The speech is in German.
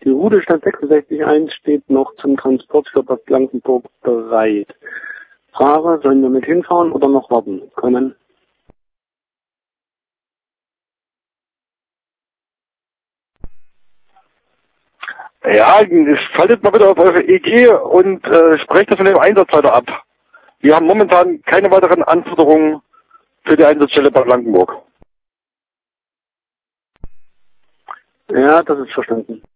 Die Route Stadt 66.1 steht noch zum Transport für Bad Blankenburg bereit. Frage, sollen wir mit hinfahren oder noch warten? Kommen. Ja, faltet mal bitte auf eure EG und sprecht das von dem Einsatzleiter ab. Wir haben momentan keine weiteren Anforderungen für die Einsatzstelle Bad Blankenburg. Ja, das ist verstanden.